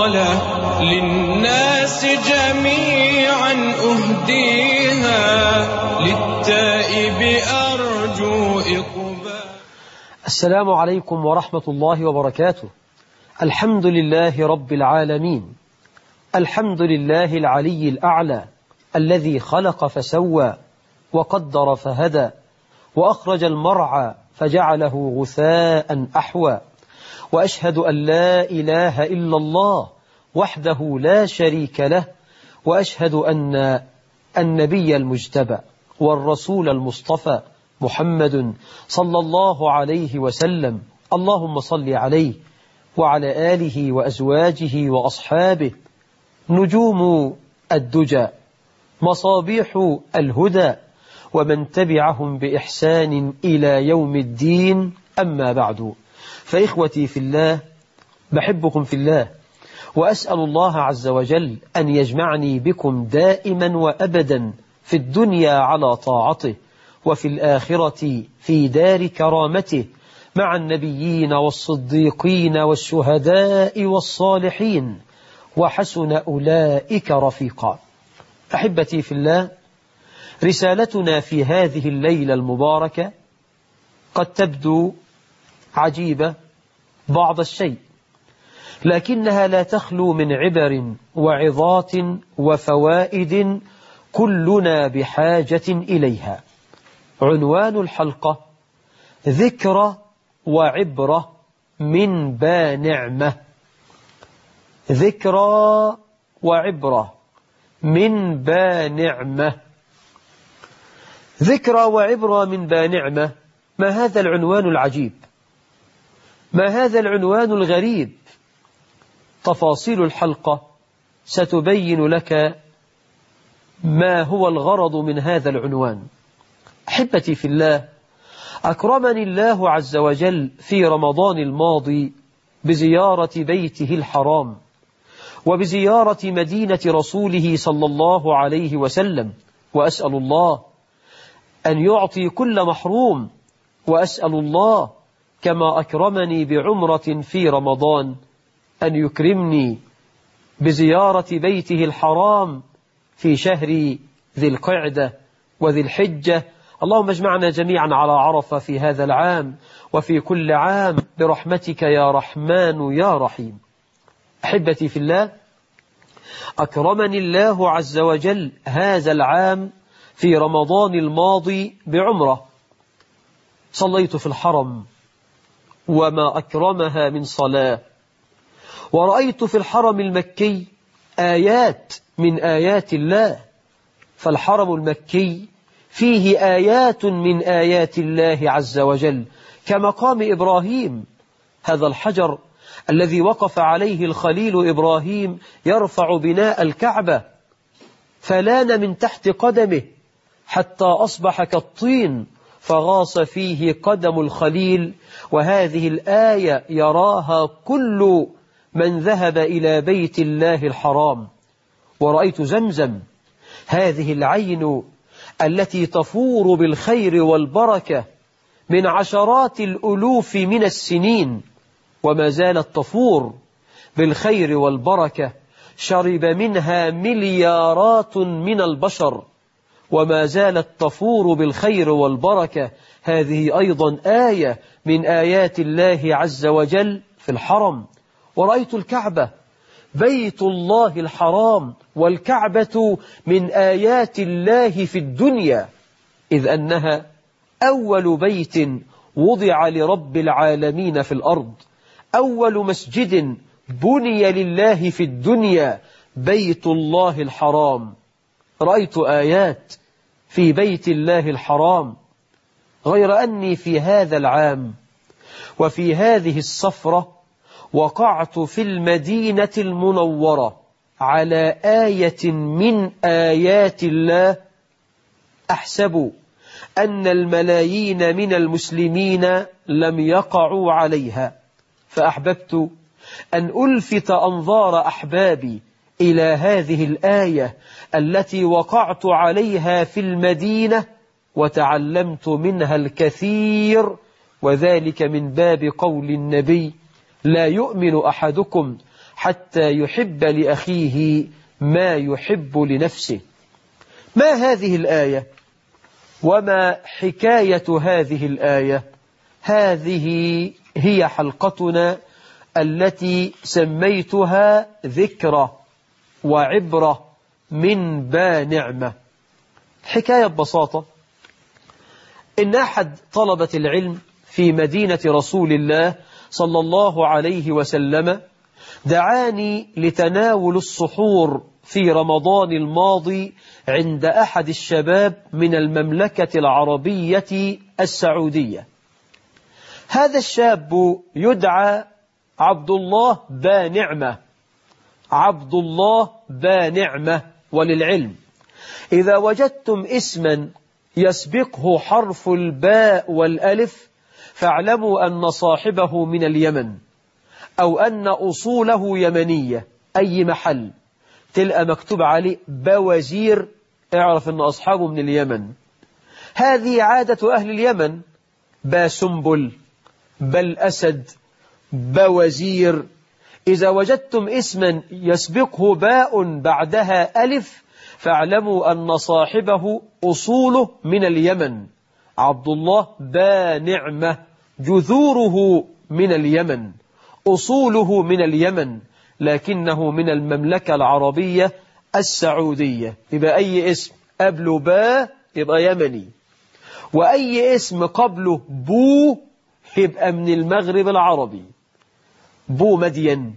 رسالة للناس جميعا أهديها، للتائب أرجو إقبال. السلام عليكم ورحمة الله وبركاته. الحمد لله رب العالمين، الحمد لله العلي الأعلى الذي خلق فسوى وقدر فهدى وأخرج المرعى فجعله غثاء أحوى، وأشهد أن لا إله إلا الله وحده لا شريك له، وأشهد أن النبي المجتبى والرسول المصطفى محمد صلى الله عليه وسلم، اللهم صل عليه وعلى آله وأزواجه وأصحابه، نجوم الدجى مصابيح الهدى، ومن تبعهم بإحسان إلى يوم الدين. أما بعد، فإخوتي في الله، بحبكم في الله، وأسأل الله عز وجل أن يجمعني بكم دائما وأبدا في الدنيا على طاعته، وفي الآخرة في دار كرامته مع النبيين والصديقين والشهداء والصالحين، وحسن أولئك رفيقا. أحبتي في الله، رسالتنا في هذه الليلة المباركة قد تبدو عجيبة بعض الشيء، لكنها لا تخلو من عبر وعظات وفوائد كلنا بحاجة إليها. عنوان الحلقة: ذكرى وعبرة من بانعمة. ذكرى وعبرة من بانعمة. ذكرى وعبرة من بانعمة، ما هذا العنوان العجيب؟ ما هذا العنوان الغريب؟ تفاصيل الحلقة ستبين لك ما هو الغرض من هذا العنوان. أحبتي في الله، أكرمني الله عز وجل في رمضان الماضي بزيارة بيته الحرام، وبزيارة مدينة رسوله صلى الله عليه وسلم، وأسأل الله أن يعطي كل محروم، وأسأل الله كما أكرمني بعمرة في رمضان أن يكرمني بزيارة بيته الحرام في شهر ذي القعدة وذي الحجة. اللهم اجمعنا جميعا على عرفة في هذا العام وفي كل عام برحمتك يا رحمن يا رحيم. أحبتي في الله، أكرمني الله عز وجل هذا العام في رمضان الماضي بعمرة. صليت في الحرم وما أكرمها من صلاة، ورأيت في الحرم المكي آيات من آيات الله. فالحرم المكي فيه آيات من آيات الله عز وجل، كمقام إبراهيم، هذا الحجر الذي وقف عليه الخليل إبراهيم يرفع بناء الكعبة، فلان من تحت قدمه حتى أصبح كالطين، فغاص فيه قدم الخليل. وهذه الآية يراها كل من ذهب إلى بيت الله الحرام. ورأيت زمزم، هذه العين التي تفور بالخير والبركة من عشرات الألوف من السنين، وما زالت تفور بالخير والبركة، شرب منها مليارات من البشر، وما زالت تفور بالخير والبركة. هذه أيضا آية من آيات الله عز وجل في الحرم. ورأيت الكعبة، بيت الله الحرام والكعبة من آيات الله في الدنيا، إذ أنها أول بيت وضع لرب العالمين في الأرض، أول مسجد بني لله في الدنيا، بيت الله الحرام. رأيت آيات في بيت الله الحرام، غير أني في هذا العام وفي هذه السفرة وقعت في المدينة المنورة على آية من آيات الله، أحسب أن الملايين من المسلمين لم يقعوا عليها، فأحببت أن ألفت أنظار أحبابي إلى هذه الآية التي وقعت عليها في المدينة، وتعلمت منها الكثير، وذلك من باب قول النبي: لا يؤمن أحدكم حتى يحب لأخيه ما يحب لنفسه. ما هذه الآية وما حكاية هذه الآية؟ هذه هي حلقتنا التي سميتها ذكرى وعبرة من بانعمة. حكاية ببساطة إن أحد طلبة العلم في مدينة رسول الله صلى الله عليه وسلم دعاني لتناول السحور في رمضان الماضي عند أحد الشباب من المملكة العربية السعودية. هذا الشاب يدعى عبد الله بانعمة. عبد الله بانعمة. وللعلم إذا وجدتم اسما يسبقه حرف الباء والألف فاعلموا أن صاحبه من اليمن، أو أن أصوله يمنية. أي محل تلقى مكتوب عليه بوزير اعرف أن أصحابه من اليمن. هذه عادة أهل اليمن، باسنبل، بالأسد، بوزير. إذا وجدتم اسما يسبقه باء بعدها ألف فاعلموا أن صاحبه أصوله من اليمن. عبد الله بانعمة، جذوره من اليمن، أصوله من اليمن، لكنه من المملكة العربية السعودية. يبقى أي اسم قبله باء يبقى يمني، وأي اسم قبله بو يبقى من المغرب العربي. بو مدين،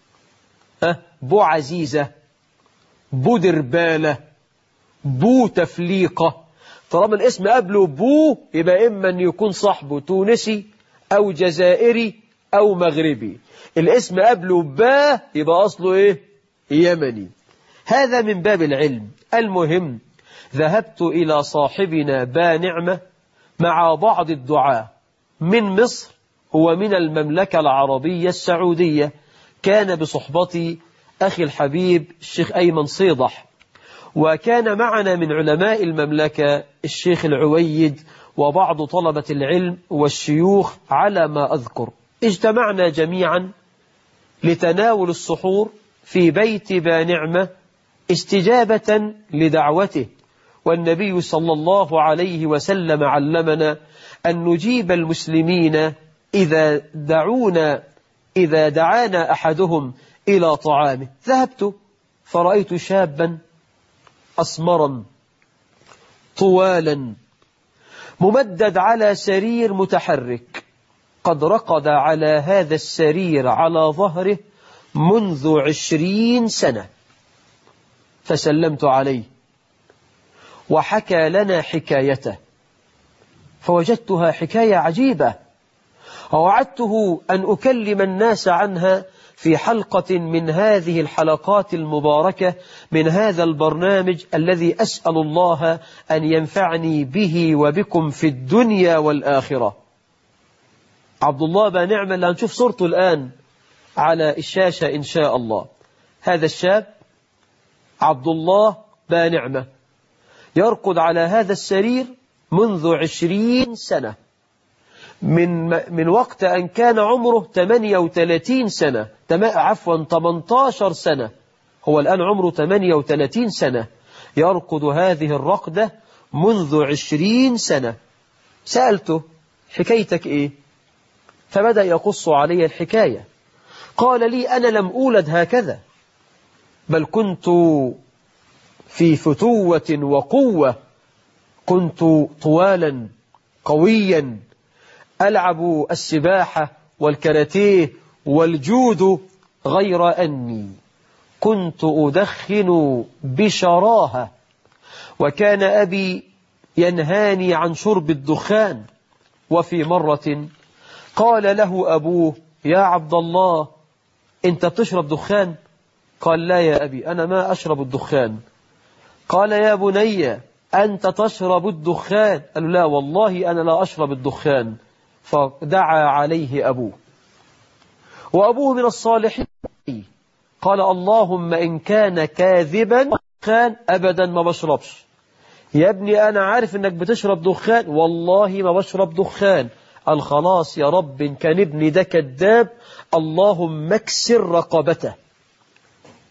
بو عزيزة، بو دربالة، بو تفليقة. طالما الاسم قبله بو يبقى إما أن يكون صاحبه تونسي أو جزائري أو مغربي. الاسم قبله با يبقى أصله إيه؟ يمني. هذا من باب العلم. المهم ذهبت إلى صاحبنا بانعمة مع بعض الدعاة من مصر ومن المملكة العربية السعودية. كان بصحبتي أخي الحبيب الشيخ أيمن صيدح، وكان معنا من علماء المملكة الشيخ العويد وبعض طلبة العلم والشيوخ على ما أذكر. اجتمعنا جميعا لتناول السحور في بيت بانعمة استجابة لدعوته، والنبي صلى الله عليه وسلم علمنا أن نجيب المسلمين إذا دعانا أحدهم إلى طعامه. ذهبت فرأيت شابا أسمرا طوالا ممدد على سرير متحرك، قد رقد على هذا السرير على ظهره منذ 20 سنة. فسلمت عليه وحكى لنا حكايته، فوجدتها حكاية عجيبة، ووعدته أن أكلم الناس عنها في حلقة من هذه الحلقات المباركة من هذا البرنامج الذي أسأل الله أن ينفعني به وبكم في الدنيا والآخرة. عبد الله بانعمة اللي هنشوف صورته الآن على الشاشة إن شاء الله. هذا الشاب عبد الله بانعمة يرقد على هذا السرير منذ 20 سنة، من وقت أن كان عمره 38 سنة، 18 سنة. هو الآن عمره 38 سنة، يرقد هذه الرقدة منذ 20 سنة. سألته حكايتك إيه؟ فبدأ يقص علي الحكاية. قال لي أنا لم أولد هكذا، بل كنت في فتوة وقوة، كنت طوالا قويا ألعب السباحة والكاراتيه والجودو، غير أني كنت أدخن بشراهة، وكان أبي ينهاني عن شرب الدخان. وفي مرة قال له أبوه يا عبد الله أنت بتشرب دخان؟ قال لا يا أبي أنا ما أشرب الدخان. قال يا بني أنت تشرب الدخان؟ قال لا والله أنا لا أشرب الدخان. فدعا عليه أبوه، وأبوه من الصالحين، قال اللهم إن كان كاذبا دخان أبدا ما بشربش. يا ابني أنا عارف أنك بتشرب دخان، والله ما بشرب دخان. قال خلاص يا رب إن كان ابني ده كذاب اللهم اكسر رقبته.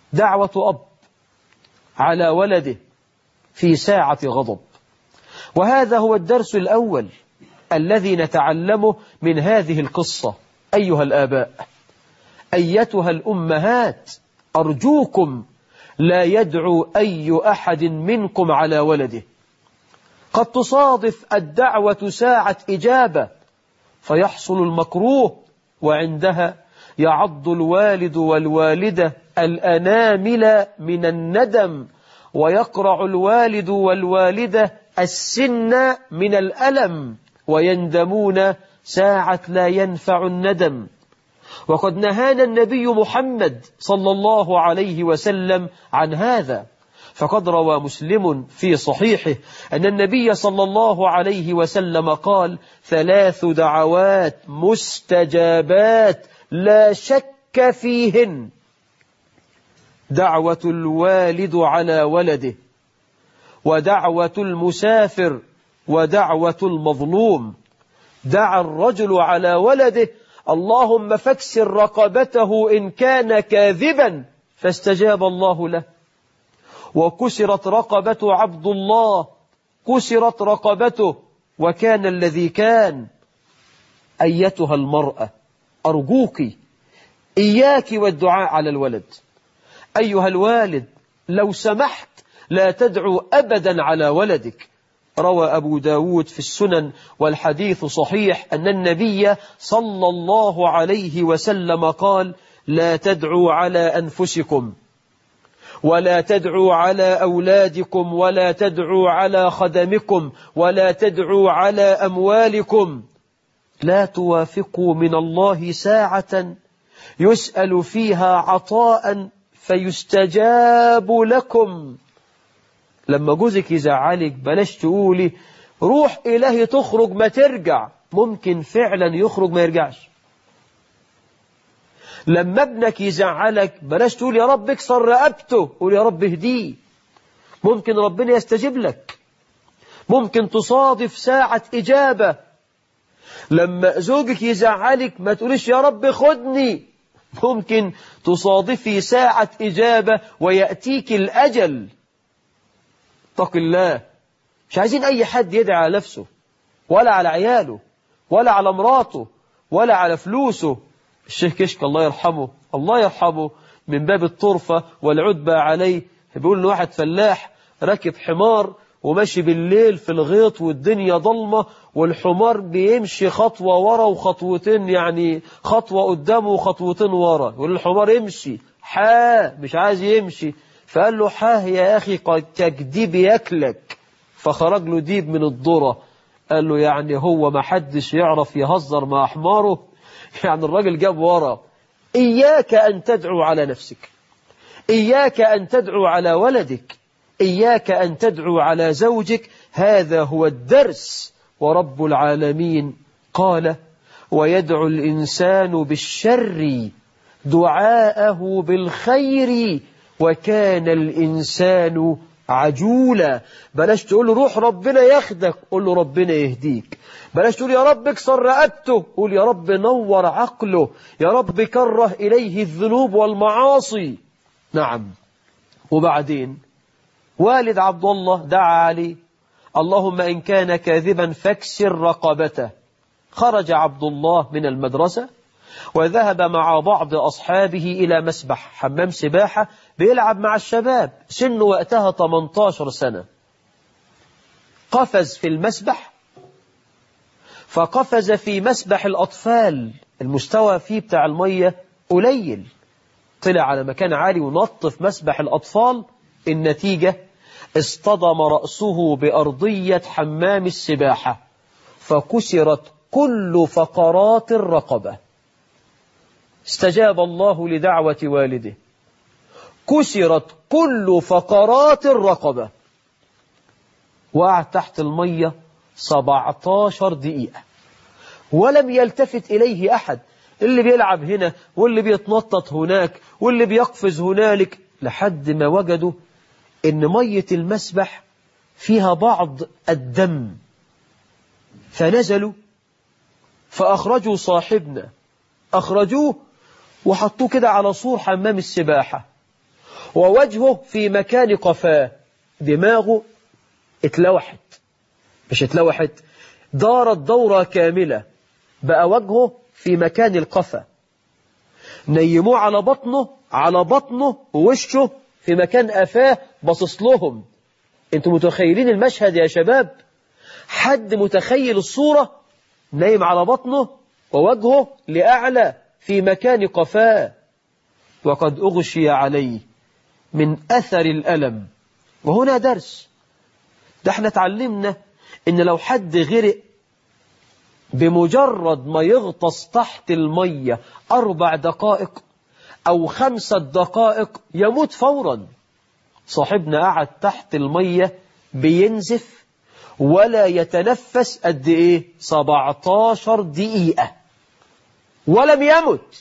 دعوة أب على ولده في ساعة غضب. وهذا هو الدرس الأول الذي نتعلمه من هذه القصة. أيها الآباء، أيتها الأمهات، أرجوكم لا يدعو أي أحد منكم على ولده. قد تصادف الدعوة ساعة إجابة فيحصل المكروه، وعندها يعض الوالد والوالدة الأنامل من الندم، ويقرع الوالد والوالدة السن من الألم، ويندمون ساعة لا ينفع الندم. وقد نهانا النبي محمد صلى الله عليه وسلم عن هذا، فقد روى مسلم في صحيحه أن النبي صلى الله عليه وسلم قال: 3 دعوات مستجابات لا شك فيهن: دعوة الوالد على ولده، ودعوة المسافر، ودعوة المظلوم. دعا الرجل على ولده: اللهم فاكسر رقبته إن كان كاذبا، فاستجاب الله له. وكسرت رقبة عبد الله، كسرت رقبته وكان الذي كان. أيتها المرأة، أرجوك إياك والدعاء على الولد. أيها الوالد، لو سمحت لا تدعو أبدا على ولدك. روى أبو داود في السنن والحديث صحيح أن النبي صلى الله عليه وسلم قال: لا تدعوا على أنفسكم، ولا تدعوا على أولادكم، ولا تدعوا على خدمكم، ولا تدعوا على أموالكم. لا توافقوا من الله ساعة يسأل فيها عطاء فيستجاب لكم. لما جوزك يزعلك بلاش تقولي روح إلهي تخرج ما ترجع، ممكن فعلا يخرج ما يرجعش. لما ابنك يزعلك بلاش تقول يا رب اكسر رقبته، قول يا رب اهديه، ممكن ربنا يستجيب لك. ممكن تصادف ساعة إجابة. لما زوجك يزعلك ما تقوليش يا رب خدني، ممكن تصادفي ساعة إجابة ويأتيك الأجل. اتق الله. مش عايزين أي حد يدعي على نفسه، ولا على عياله، ولا على مراته، ولا على فلوسه. الشيخ كشك الله يرحمه، الله يرحمه، من باب الطرفة والعتبة عليه، بيقول له واحد فلاح راكب حمار وماشي بالليل في الغيط والدنيا ضلمة، والحمار بيمشي خطوة ورا وخطوتين، يعني خطوة قدامه وخطوتين ورا. يقول الحمار يمشي مش عايز يمشي، فقال له يا أخي كديب ياكلك. فخرج له ديب من الذرة. قال له يعني هو ما حدش يعرف يهزر مع حماره؟ يعني الراجل جاب ورا. إياك أن تدعو على نفسك، إياك أن تدعو على ولدك، إياك أن تدعو على زوجك. هذا هو الدرس. ورب العالمين قال: ويدعو الإنسان بالشر دعاءه بالخير وكان الإنسان عجولا. بلاش تقول له روح ربنا ياخدك، قول له ربنا يهديك. بلاش تقول يا رب اكسر رقبته، قول يا رب نور عقله، يا رب كره إليه الذنوب والمعاصي. نعم. وبعدين والد عبد الله دعا عليه: اللهم إن كان كاذبا فاكسر رقبته. خرج عبد الله من المدرسة وذهب مع بعض أصحابه إلى مسبح، حمام سباحة بيلعب مع الشباب، سنه وقتها 18 سنة. قفز في المسبح، فقفز في مسبح الأطفال، المستوى فيه بتاع المية قليل، طلع على مكان عالي ونط في مسبح الأطفال. النتيجة اصطدم رأسه بأرضية حمام السباحة فكسرت كل فقرات الرقبة. استجاب الله لدعوة والده، كسرت كل فقرات الرقبة. وقعد تحت المية 17 دقيقة ولم يلتفت إليه أحد، اللي بيلعب هنا واللي بيتنطط هناك واللي بيقفز هنالك، لحد ما وجدوا إن مية المسبح فيها بعض الدم، فنزلوا فأخرجوا صاحبنا، أخرجوه وحطوه كده على سور حمام السباحة، ووجهه في مكان قفاه، دماغه اتلوحت، مش اتلوحت، دارت دورة كاملة، بقى وجهه في مكان القفا. نيموه على بطنه ووشه في مكان قفاه باصص لهم. انتوا متخيلين المشهد يا شباب؟ حد متخيل الصورة؟ نايم على بطنه ووجهه لأعلى في مكان قفاه، وقد أغشي عليه من أثر الألم. وهنا درس، ده احنا اتعلمنا ان لو حد غرق بمجرد ما يغطس تحت المية 4 دقائق أو 5 دقائق يموت فورا. صاحبنا قعد تحت المية بينزف ولا يتنفس قد ايه؟ 17 دقيقة ولم يمت،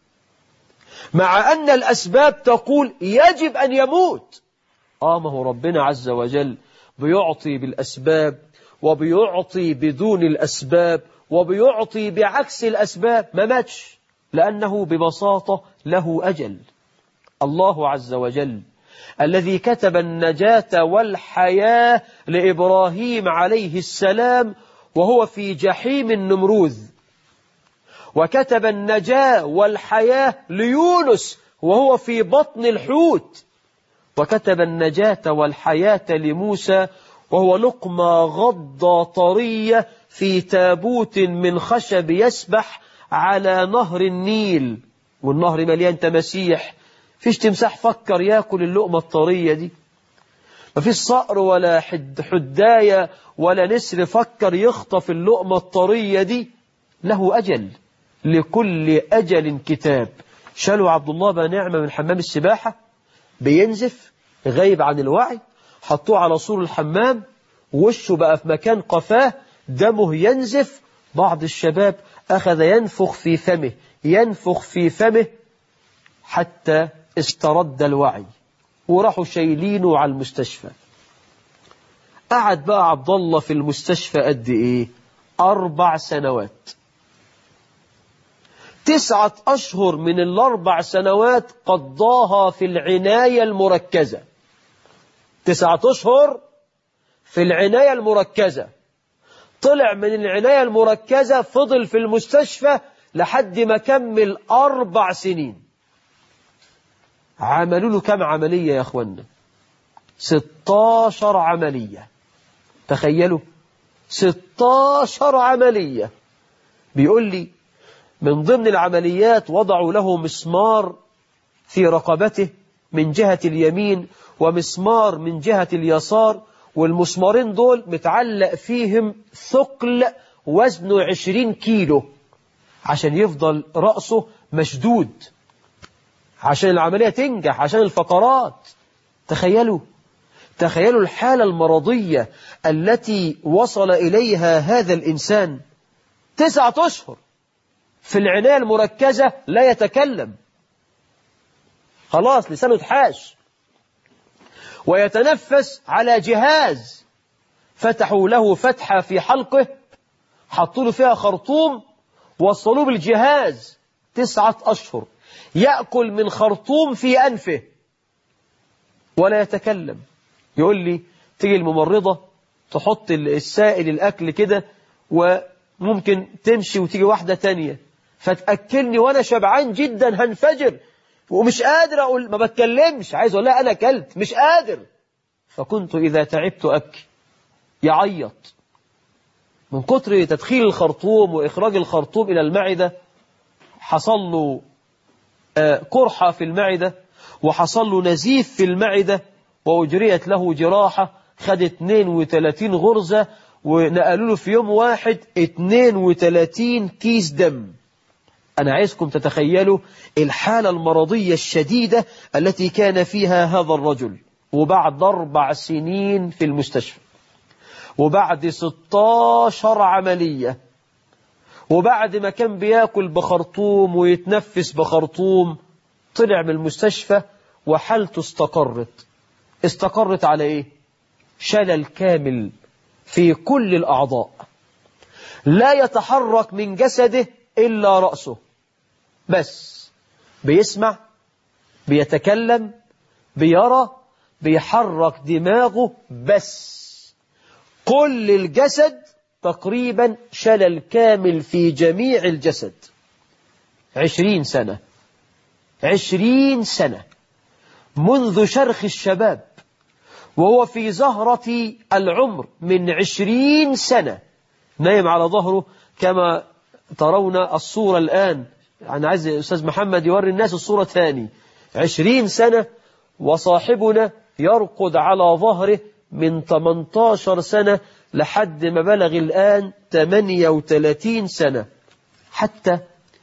مع أن الأسباب تقول يجب أن يموت. ما هو ربنا عز وجل بيعطي بالأسباب وبيعطي بدون الأسباب وبيعطي بعكس الأسباب. ما ماتش لأنه ببساطة له أجل. الله عز وجل الذي كتب النجاة والحياة لإبراهيم عليه السلام وهو في جحيم النمروذ، وكتب النجاة والحياة ليونس وهو في بطن الحوت، وكتب النجاة والحياة لموسى وهو لقمة غضة طرية في تابوت من خشب يسبح على نهر النيل، والنهر مليان تماسيح. فيش تمساح فكر ياكل اللقمة الطرية دي، مفيش صقر ولا حداية ولا نسر فكر يخطف اللقمة الطرية دي. له أجل، لكل أجل كتاب. شالوا عبد الله بن نعمة من حمام السباحة بينزف غايب عن الوعي، حطوه على سور الحمام، وشه بقى في مكان قفاه، دمه ينزف. بعض الشباب أخذ ينفخ في فمه حتى استرد الوعي، وراحوا شايلينه على المستشفى. قعد بقى عبد الله في المستشفى قد إيه؟ 4 سنوات. 9 أشهر من ال4 سنوات قضاها في العناية المركزة. 9 أشهر في العناية المركزة. طلع من العناية المركزة فضل في المستشفى لحد ما كمل 4 سنين. عملوا له كم عملية يا أخوانا؟ 16 عملية. تخيلوا، 16 عملية. بيقول لي من ضمن العمليات وضعوا له مسمار في رقبته من جهة اليمين ومسمار من جهة اليسار، والمسمارين دول متعلق فيهم ثقل وزنه 20 كيلو عشان يفضل رأسه مشدود، عشان العملية تنجح، عشان الفقرات. تخيلوا الحالة المرضية التي وصل إليها هذا الإنسان. 9 أشهر في العناية المركزة لا يتكلم، خلاص لسانه اتحاش، ويتنفس على جهاز فتحوا له فتحة في حلقه، حطوا له فيها خرطوم، وصلوه بالجهاز. 9 أشهر يأكل من خرطوم في أنفه ولا يتكلم. يقول لي تيجي الممرضة تحط السائل الأكل كده، وممكن تمشي وتيجي واحدة تانية فتأكلني وأنا شبعان جدا هنفجر ومش قادر أقول، ما بتكلمش، عايز أقول لها أنا أكلت مش قادر. فكنت إذا تعبت أبكي، يعيط من كتر تدخيل الخرطوم وإخراج الخرطوم إلى المعدة. حصل له قرحة في المعدة، وحصل له نزيف في المعدة، وأجريت له جراحة، خد 32 غرزة، ونقلوا له في يوم واحد 32 كيس دم. أنا عايزكم تتخيلوا الحالة المرضية الشديدة التي كان فيها هذا الرجل. وبعد 4 سنين في المستشفى، وبعد 16 عملية، وبعد ما كان بياكل بخرطوم ويتنفس بخرطوم، طلع من المستشفى وحالته استقرت على ايه؟ شلل كامل في كل الأعضاء، لا يتحرك من جسده إلا رأسه بس، بيسمع، بيتكلم، بيرى، بيحرك دماغه بس. كل الجسد تقريبا شلل كامل في جميع الجسد. 20 سنة 20 سنة منذ شرخ الشباب وهو في زهرة العمر، من 20 سنة نايم على ظهره كما ترون الصورة الآن. أنا عايز أستاذ محمد يوري الناس الصورة ثاني. 20 سنة وصاحبنا يرقد على ظهره من 18 سنة لحد ما بلغ الآن 38 سنة، حتى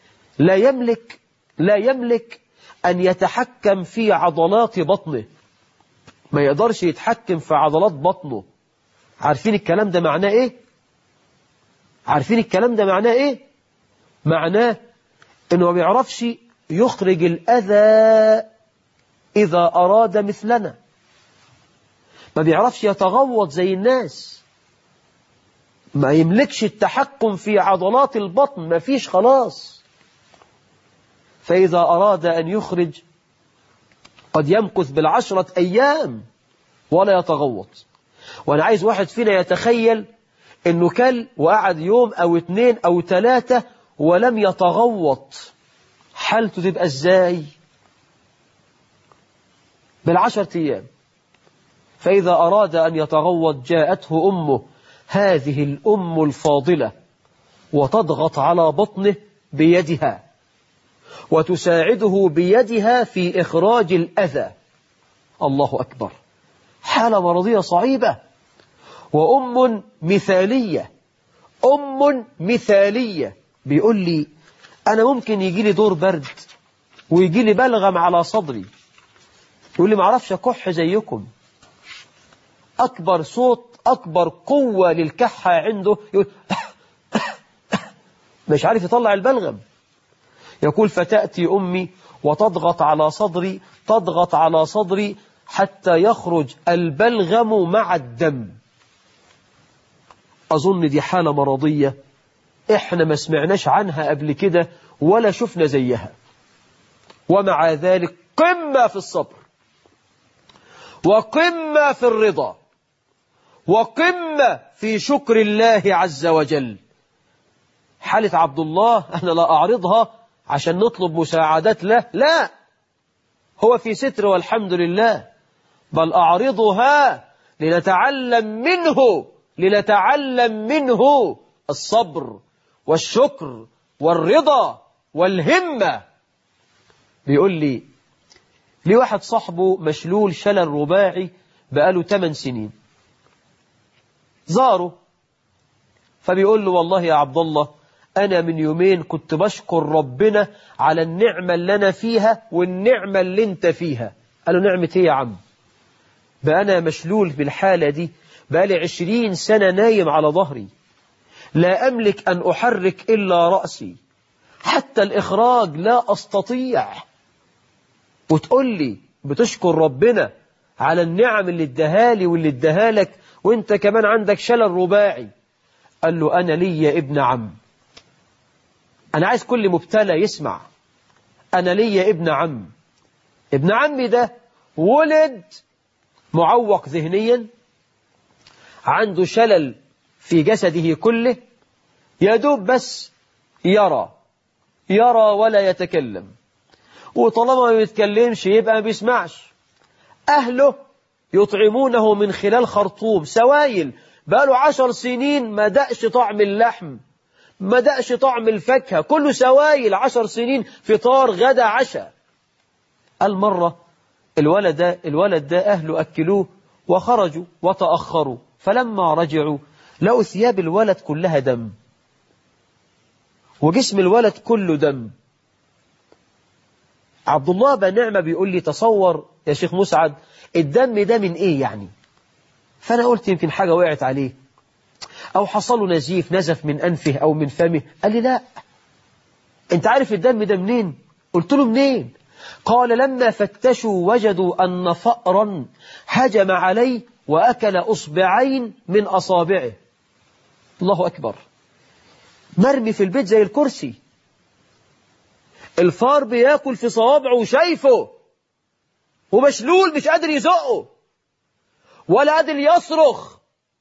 لا يملك أن يتحكم في عضلات بطنه. ما يقدرش يتحكم في عضلات بطنه. عارفين الكلام ده معناه إيه؟ عارفين الكلام ده معناه إيه؟ معناه إنه ما بيعرفش يخرج الأذى إذا أراد مثلنا. ما بيعرفش يتغوط زي الناس. ما يملكش التحكم في عضلات البطن، ما فيش خلاص. فإذا أراد أن يخرج قد يمكث بالعشرة أيام ولا يتغوط. وأنا عايز واحد فينا يتخيل إنه كل وقعد يوم أو 2 أو 3 ولم يتغوط، حالته تبقى إزاي؟ بالعشرة أيام. فإذا أراد أن يتغوط جاءته أمه، هذه الأم الفاضلة، وتضغط على بطنه بيدها وتساعده بيدها في إخراج الأذى. الله أكبر. حالة مرضية صعيبة. وأم مثالية، أم مثالية. بيقول لي أنا ممكن يجي لي دور برد ويجي لي بلغم على صدري، يقول لي معرفش أكح زيكم. أكبر صوت، أكبر قوة للكحة عنده يقول مش عارف يطلع البلغم. يقول فتأتي أمي وتضغط على صدري، تضغط على صدري حتى يخرج البلغم مع الدم. أظن دي حالة مرضية إحنا ما سمعناش عنها قبل كده ولا شفنا زيها. ومع ذلك قمة في الصبر، وقمة في الرضا، وقمة في شكر الله عز وجل. حالة عبد الله أنا لا أعرضها عشان نطلب مساعدات له، لا، هو في ستر والحمد لله، بل أعرضها لنتعلم منه الصبر والشكر والرضا والهمة. بيقول لي واحد صاحبه مشلول شلل رباعي بقاله 8 سنين، زاره فبيقول له والله يا عبد الله أنا من يومين كنت بشكر ربنا على النعمة اللي أنا فيها والنعمة اللي أنت فيها. قال له نعمة إيه يا عم؟ بقى أنا مشلول بالحالة دي بقالي 20 سنة نايم على ظهري، لا أملك أن أحرك إلا رأسي، حتى الإخراج لا أستطيع، وتقول لي بتشكر ربنا على النعم اللي ادهالي واللي ادهالك وانت كمان عندك شلل رباعي. قال له أنا لي يا ابن عم. أنا عايز كل مبتلى يسمع. أنا لي يا ابن عم. ابن عمي ده ولد معوق ذهنيا، عنده شلل في جسده كله، يدوب بس يرى ولا يتكلم، وطالما ما يتكلمش يبقى ما بيسمعش. أهله يطعمونه من خلال خرطوم سوائل، بقاله 10 سنين ما دقش طعم اللحم، ما دقش طعم الفاكهة، كله سوائل. 10 سنين فطار غدا عشاء. المرة الولد ده أهله أكلوه وخرجوا وتأخروا، فلما رجعوا لقوا ثياب الولد كلها دم وجسم الولد كله دم. عبد الله بن نعمة بيقول لي تصور يا شيخ مسعد الدم ده من ايه يعني؟ فأنا قلت يمكن حاجة وقعت عليه أو حصل له نزيف نزف من أنفه أو من فمه. قال لي لا، أنت عارف الدم ده منين؟ قلت له منين؟ قال لما فتشوا وجدوا أن فأرا هجم عليه وأكل أصبعين من أصابعه. الله أكبر. مرمي في البيت زي ومشلول مش قادر يزقه ولا قادر يصرخ.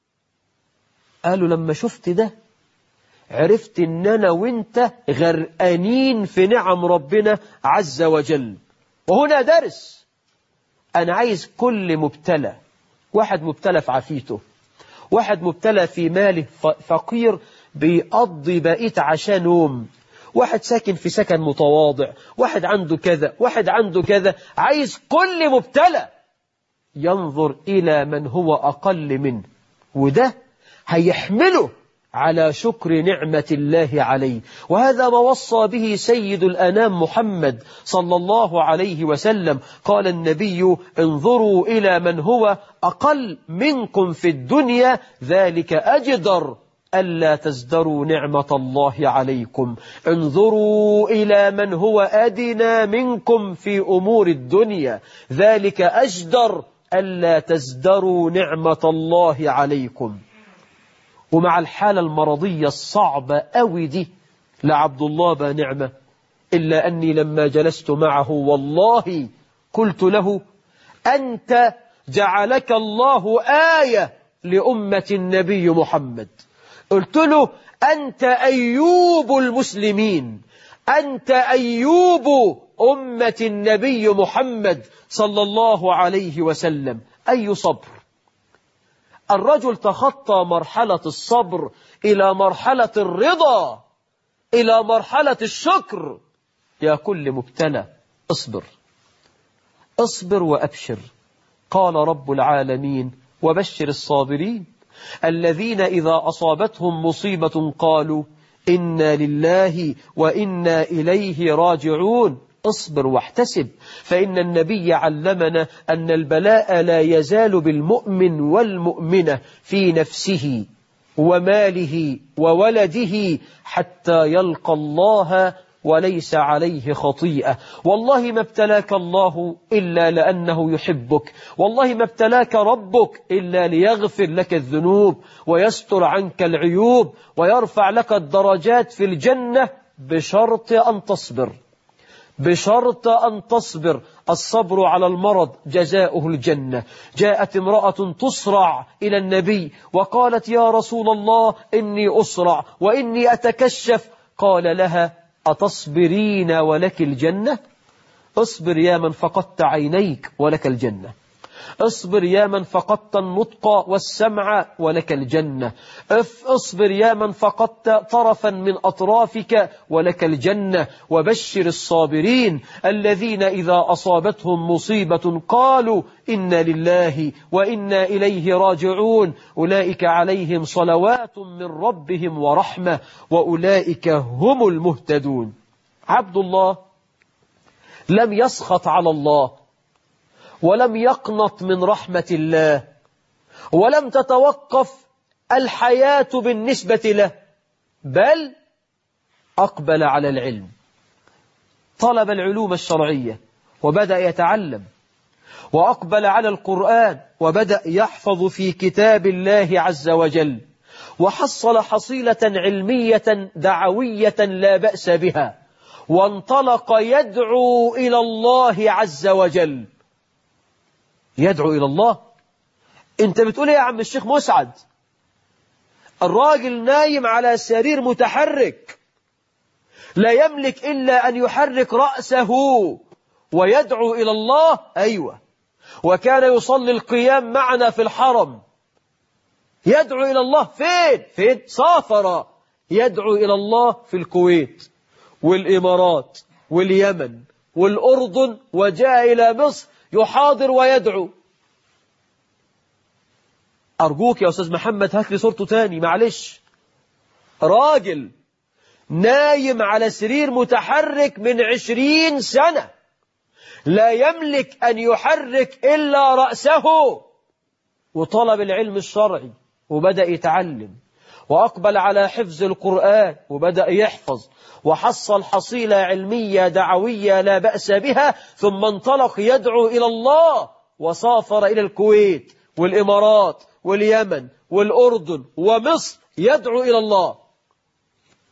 قالوا لما شفت ده عرفت ان انا وانت غرقانين في نعم ربنا عز وجل. وهنا درس، انا عايز كل مبتلى، واحد مبتلى في عافيته، واحد مبتلى في ماله، فقير بيقضي بقية عشان نوم، واحد ساكن في سكن متواضع، واحد عنده كذا، واحد عنده كذا، عايز كل مبتلى ينظر إلى من هو أقل منه، وده هيحمله على شكر نعمة الله عليه. وهذا ما وصى به سيد الأنام محمد صلى الله عليه وسلم. قال النبي: انظروا إلى من هو أقل منكم في الدنيا، ذلك أجدر ألا تزدروا نعمة الله عليكم. انظروا إلى من هو أدنى منكم في أمور الدنيا، ذلك أجدر ألا تزدروا نعمة الله عليكم. ومع الحالة المرضية الصعبة أوي دي لعبد الله بنعمة، إلا أني لما جلست معه والله قلت له: أنت جعلك الله آية لأمة النبي محمد. قلت له: أنت أيوب المسلمين، أنت أيوب أمة النبي محمد صلى الله عليه وسلم. أي صبر! الرجل تخطى مرحلة الصبر إلى مرحلة الرضا، إلى مرحلة الشكر. يا كل مبتلى اصبر، اصبر وأبشر. قال رب العالمين: وبشر الصابرين الذين إذا أصابتهم مصيبة قالوا إنا لله وإنا إليه راجعون. اصبر واحتسب، فإن النبي علمنا أن البلاء لا يزال بالمؤمن والمؤمنة في نفسه وماله وولده حتى يلقى الله وليس عليه خطيئة. والله ما ابتلاك الله إلا لأنه يحبك، والله ما ابتلاك ربك إلا ليغفر لك الذنوب ويستر عنك العيوب ويرفع لك الدرجات في الجنة، بشرط أن تصبر، بشرط أن تصبر. الصبر على المرض جزاؤه الجنة. جاءت امرأة تصرع إلى النبي وقالت: يا رسول الله إني أصرع وإني أتكشف. قال لها: أتصبرين ولك الجنة؟ اصبر يا من فقدت عينيك ولك الجنة، اصبر يا من فقدت النطق والسمع ولك الجنة، اصبر يا من فقدت طرفا من أطرافك ولك الجنة. وبشر الصابرين الذين إذا أصابتهم مصيبة قالوا إنا لله وإنا إليه راجعون، أولئك عليهم صلوات من ربهم ورحمة وأولئك هم المهتدون. عبد الله لم يسخط على الله ولم يقنط من رحمة الله، ولم تتوقف الحياة بالنسبة له، بل أقبل على العلم، طلب العلوم الشرعية وبدأ يتعلم، وأقبل على القرآن وبدأ يحفظ في كتاب الله عز وجل، وحصل حصيلة علمية دعوية لا بأس بها، وانطلق يدعو إلى الله عز وجل. يدعو إلى الله. أنت بتقول إيه يا عم الشيخ مسعد؟ الراجل نايم على سرير متحرك لا يملك إلا أن يحرك رأسه ويدعو إلى الله. أيوة، وكان يصلي القيام معنا في الحرم. يدعو إلى الله فين؟ سافر يدعو إلى الله في الكويت والإمارات واليمن والأردن، وجاء إلى مصر يحاضر ويدعو. أرجوك يا أستاذ محمد هات لي صورته تاني، معلش. راجل نايم على سرير متحرك من 20 سنة لا يملك أن يحرك إلا رأسه، وطلب العلم الشرعي وبدأ يتعلم، وأقبل على حفظ القرآن وبدأ يحفظ، وحصل حصيلة علمية دعوية لا بأس بها، ثم انطلق يدعو إلى الله، وسافر إلى الكويت والإمارات واليمن والأردن ومصر يدعو إلى الله.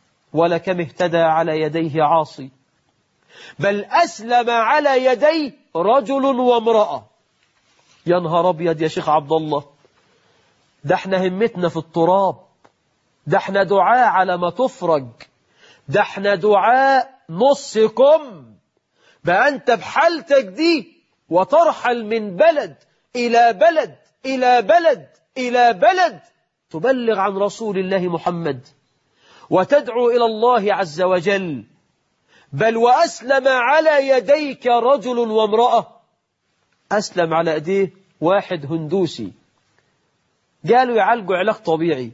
ولكم اهتدى على يديه عاصي، بل أسلم على يديه رجل وامرأة. يا نهار أبيض يا شيخ عبد الله، ده احنا همتنا في التراب، ده احنا دعاء على ما تفرج، ده احنا دعاء نصكم. بقى أنت بحالتك دي وترحل من بلد إلى بلد إلى بلد إلى بلد تبلغ عن رسول الله محمد وتدعو إلى الله عز وجل، بل وأسلم على يديك رجل وامرأة. أسلم على أيديه واحد هندوسي، قالوا يعالجوا علاج طبيعي.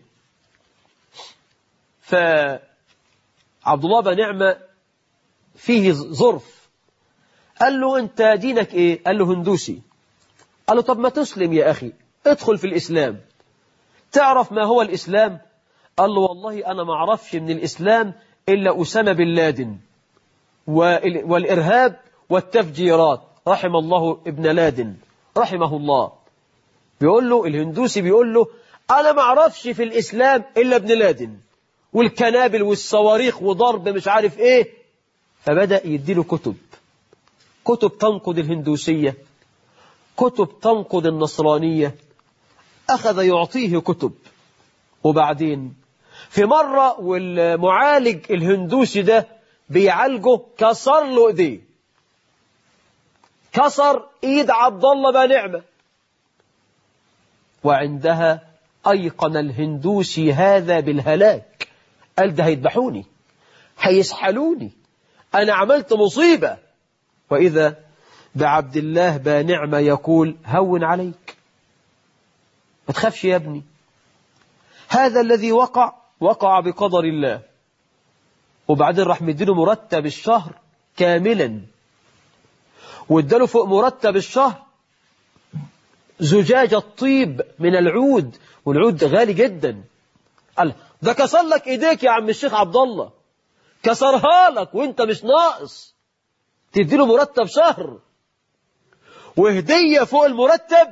فعبد الله بن نعمة فيه ظرف، قال له أنت دينك إيه؟ قال له هندوسي. قال له طب ما تسلم يا أخي، ادخل في الإسلام، تعرف ما هو الإسلام؟ قال له والله أنا ما أعرفش من الإسلام إلا أسامة بن لادن والإرهاب والتفجيرات، رحم الله ابن لادن رحمه الله. بيقول له الهندوسي، بيقول له أنا ما أعرفش في الإسلام إلا ابن لادن والكنابل والصواريخ وضرب مش عارف إيه. فبدأ يديله كتب تنقض الهندوسية، كتب تنقض النصرانية، أخذ يعطيه كتب. وبعدين في مرة والمعالج الهندوسي ده بيعالجه كسر له ايديه، كسر ايد عبد الله بن نعمة. وعندها أيقن الهندوسي هذا بالهلاك، قال ده هيذبحوني هيسحلوني، أنا عملت مصيبة. وإذا بعبد الله بن نعمة يقول هون عليك، ما تخافش يا ابني، هذا الذي وقع بقدر الله. وبعدين راح مديله مرتب الشهر كاملا، واداله فوق مرتب الشهر زجاجة طيب من العود، والعود غالي جدا. قال ده كسر لك ايديك يا عم الشيخ عبد الله، كسرها لك وانت مش ناقص تديله مرتب شهر وهدية فوق المرتب.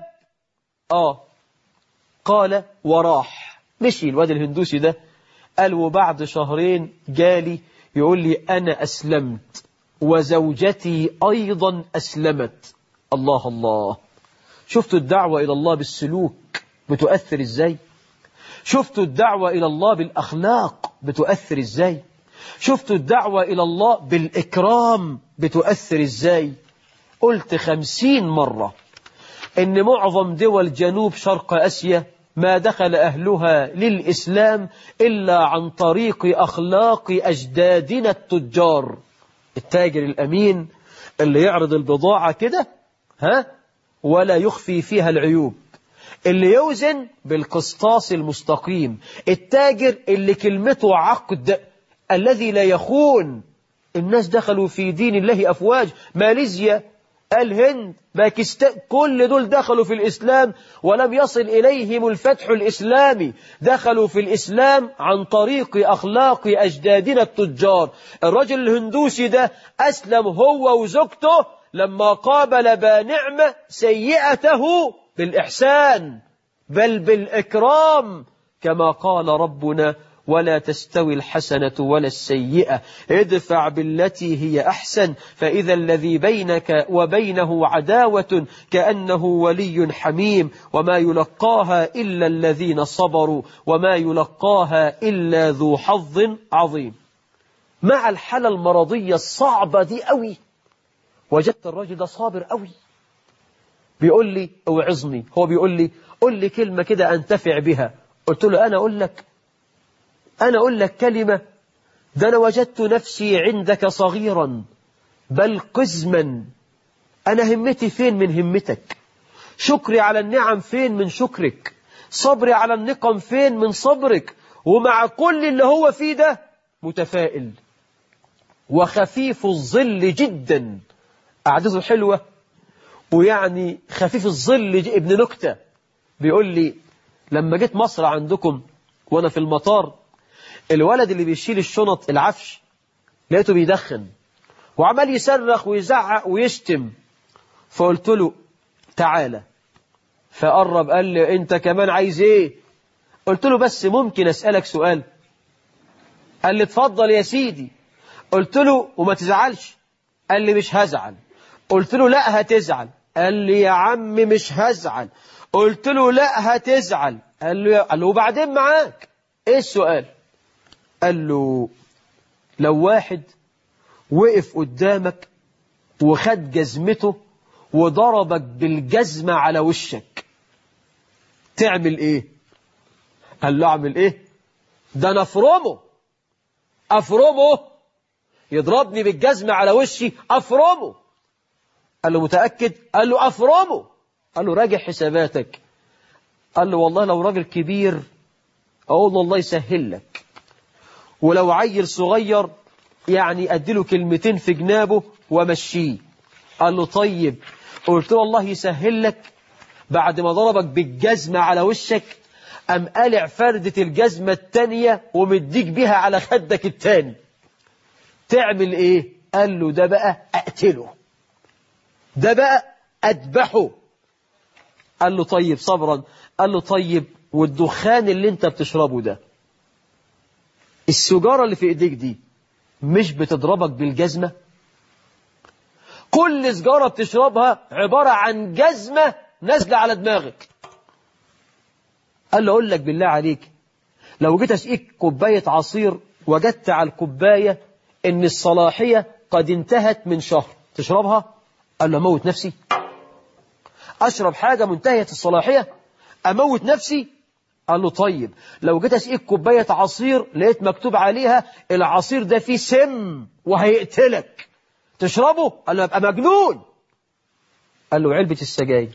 قال وراح مشي الواد الهندوسي ده. قال وبعد شهرين جالي يقول لي أنا أسلمت وزوجتي أيضا أسلمت. الله الله، شفتوا الدعوة إلى الله بالسلوك بتؤثر إزاي؟ شفتوا الدعوة إلى الله بالأخلاق بتؤثر إزاي؟ شفتوا الدعوة إلى الله بالإكرام بتؤثر إزاي؟ قلت 50 مرة إن معظم دول جنوب شرق آسيا ما دخل أهلها للإسلام إلا عن طريق أخلاق أجدادنا التجار. التاجر الأمين اللي يعرض البضاعة كده ولا يخفي فيها العيوب، اللي يوزن بالقسطاس المستقيم، التاجر اللي كلمته عقد، الذي لا يخون. الناس دخلوا في دين الله أفواج، ماليزيا، الهند، باكستان، كل دول دخلوا في الإسلام ولم يصل إليهم الفتح الإسلامي، دخلوا في الإسلام عن طريق أخلاق أجدادنا التجار. الرجل الهندوسي ده أسلم هو وزوجته لما قابل بنعمة سيئته بالإحسان بل بالإكرام، كما قال ربنا ولا تستوي الحسنة ولا السيئة ادفع بالتي هي أحسن فإذا الذي بينك وبينه عداوة كأنه ولي حميم وما يلقاها إلا الذين صبروا وما يلقاها إلا ذو حظ عظيم. مع الحالة المرضية الصعبة دي قوي وجدت الرجل ده صابر قوي. بيقول لي اوعظني، هو بيقول لي قل لي كلمة كده أنتفع بها. قلت له أنا أقول لك كلمة، ده أنا وجدت نفسي عندك صغيرا بل قزما. أنا همتي فين من همتك؟ شكري على النعم فين من شكرك؟ صبري على النقم فين من صبرك؟ ومع كل اللي هو فيه ده متفائل وخفيف الظل جدا، قعدته حلوة ويعني خفيف الظل ابن نكتة. بيقول لي لما جيت مصر عندكم وأنا في المطار، الولد اللي بيشيل الشنط العفش لقيته بيدخن وعمال يصرخ ويزعق ويشتم، فقلت له تعالى، فقرب قال لي انت كمان عايز ايه؟ قلت له بس ممكن اسألك سؤال؟ قال لي اتفضل يا سيدي. قلت له وما تزعلش؟ قال لي مش هزعل. قلت له لا هتزعل. قال لي يا عم مش هزعل. قلت له لا هتزعل. قال له وبعدين معاك ايه السؤال؟ قال له لو واحد وقف قدامك وخد جزمته وضربك بالجزمة على وشك تعمل ايه؟ قال له اعمل ايه؟ ده انا افرمه يضربني بالجزمة على وشي افرمه. قال له متأكد؟ قال له افرمه. قال له راجع حساباتك. قال له والله لو راجل كبير اقول له الله يسهل لك، ولو عيل صغير يعني اديله كلمتين في جنابه ومشيه. قال له طيب. قلت له الله يسهل لك، بعد ما ضربك بالجزمة على وشك قام قلع فردة الجزمة التانية ومديك بيها على خدك التاني تعمل ايه؟ قال له ده بقى اقتله، ده بقى اذبحه. قال له طيب صبرا. قال له طيب والدخان اللي انت بتشربه ده، السجارة اللي في ايديك دي مش بتضربك بالجزمة؟ كل سجارة بتشربها عبارة عن جزمة نازلة على دماغك. قال له أقول لك بالله عليك لو جيت أسقيك كوباية عصير وجدت على الكوباية إن الصلاحية قد انتهت من شهر تشربها؟ قال له أموت نفسي؟ أشرب حاجة منتهية الصلاحية أموت نفسي؟ قال له طيب لو جيت أسقيك كوباية عصير لقيت مكتوب عليها العصير ده فيه سم وهيقتلك تشربه؟ قال له أبقى مجنون. قال له علبة السجاير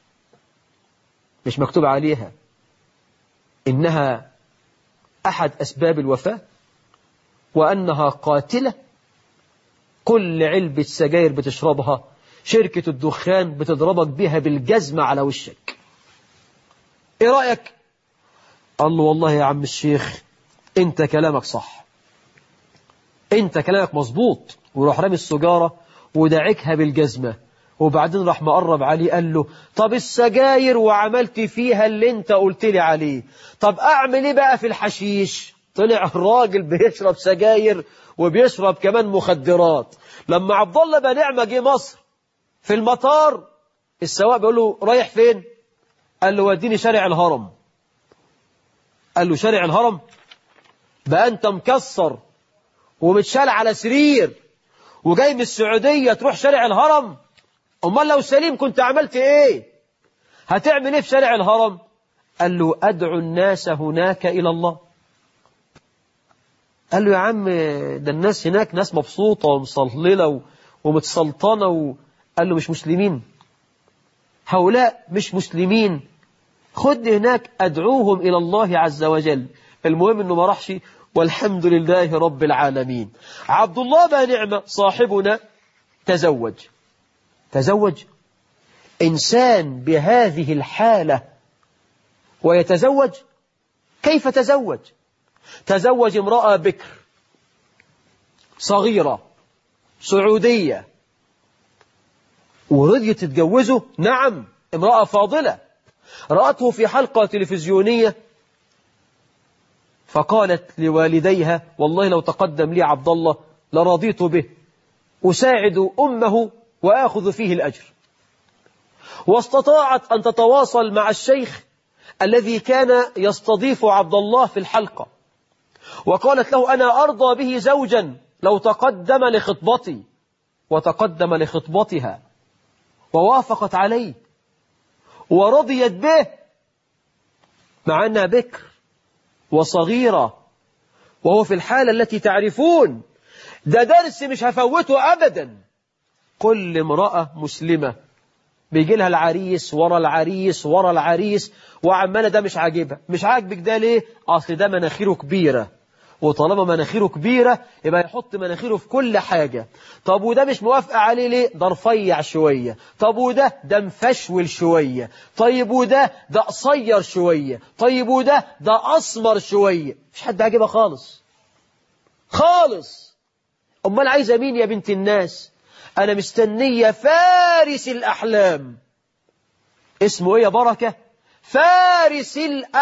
مش مكتوب عليها إنها أحد أسباب الوفاة وأنها قاتلة؟ كل علبة سجاير بتشربها شركة الدخان بتضربك بها بالجزمة على وشك. إيه رأيك؟ قال له والله يا عم الشيخ أنت كلامك صح، أنت كلامك مظبوط. وراح رامي السجارة ودعكها بالجزمة، وبعدين راح مقرب عليه قال له طب السجاير وعملت فيها اللي انت قلت لي عليه، طب اعمل ايه بقى في الحشيش؟ طلع الراجل بيشرب سجاير وبيشرب كمان مخدرات. لما عبد الله بن نعمة جه مصر في المطار السواق بيقول له رايح فين؟ قال له وديني شارع الهرم. قال له شارع الهرم؟ بقى انت مكسر ومتشال على سرير وجاي من السعودية تروح شارع الهرم؟ امال لو سليم كنت عملت ايه؟ هتعمل ايه في شارع الهرم؟ قال له ادعو الناس هناك الى الله. قال له يا عم ده الناس هناك ناس مبسوطة ومصللة ومتسلطنة قال له مش مسلمين؟ هؤلاء مش مسلمين، خد هناك ادعوهم الى الله عز وجل. المهم انه ما راحش والحمد لله رب العالمين. عبد الله بن نعمة صاحبنا تزوج إنسان بهذه الحالة ويتزوج؟ كيف تزوج؟ تزوج امرأة بكر صغيرة سعودية ورضيت تتجوزه. نعم امرأة فاضلة رأته في حلقة تلفزيونية فقالت لوالديها والله لو تقدم لي عبد الله لرضيت به، أساعد أمه وآخذ فيه الأجر. واستطاعت أن تتواصل مع الشيخ الذي كان يستضيف عبد الله في الحلقة وقالت له أنا أرضى به زوجا لو تقدم لخطبتي، وتقدم لخطبتها ووافقت عليه ورضيت به مع أنها بكر وصغيرة وهو في الحالة التي تعرفون. ده درس مش هفوته أبدا. كل امرأة مسلمة بيجي لها العريس ورا العريس ورا العريس وعمالة ده مش عاجبها. مش عاجبك ده ليه؟ أصل ده مناخيره كبيرة، وطالما مناخيره كبيرة يبقى يحط مناخيره في كل حاجة. طب وده مش موافقة عليه ليه؟ ده رفيع شوية. طب وده مفشول شوية. طيب وده قصير شوية. طيب وده أسمر شوية. مش حد عاجبها خالص خالص. أمال عايزة مين يا بنت الناس؟ أنا مستنية فارس الأحلام. اسمه إيه يا بركة؟ فارس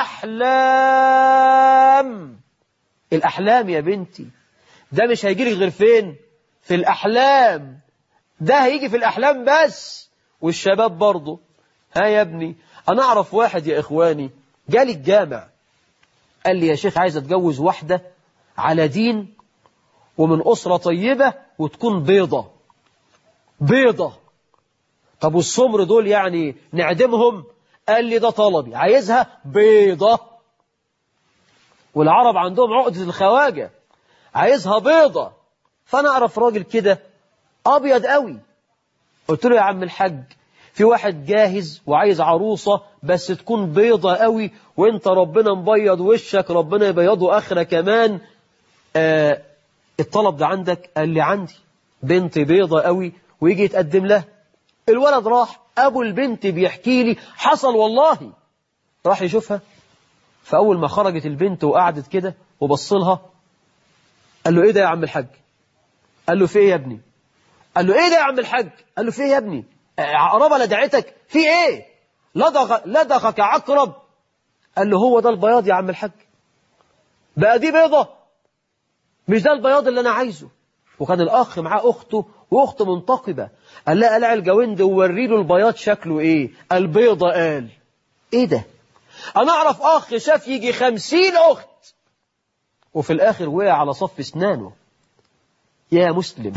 الأحلام. الأحلام يا بنتي ده مش هيجيلك غير فين؟ في الأحلام. ده هيجي في الأحلام بس. والشباب برضه، ها يا ابني، أنا أعرف واحد يا إخواني جالي الجامع قال لي يا شيخ عايز أتجوز واحدة على دين ومن أسرة طيبة وتكون بيضة. بيضة. طب والسمر دول يعني نعدمهم؟ قال لي ده طلبي، عايزها بيضة. والعرب عندهم عقدة الخواجة، عايزها بيضة. فأنا أعرف راجل كده أبيض قوي، قلت له يا عم الحاج في واحد جاهز وعايز عروسة بس تكون بيضة قوي، وانت ربنا مبيض وشك ربنا يبيضه آخرة كمان، الطلب ده عندك؟ قال لي عندي بنت بيضة قوي ويجي يتقدم لها. الولد راح، أبو البنت بيحكي لي حصل والله، راح يشوفها. فأول ما خرجت البنت وقعدت كده وبص لها قال له إيه ده يا عم الحاج؟ قال له في إيه يا ابني؟ قال له إيه ده يا عم الحاج؟ قال له في إيه يا ابني؟ عقربة لدعتك؟ في إيه؟ لدغك عقرب؟ قال له هو ده البياض يا عم الحاج، بقى دي بيضة، مش ده البياض اللي أنا عايزه. وكان الأخ معاه أخته وأخته منتقبة، قال لها قلع الجوند ووري له البياض شكله إيه؟ البيضة. قال إيه ده؟ أنا أعرف أخ شاف يجي 50 أخت وفي الآخر وقع على صف اسنانه. يا مسلم،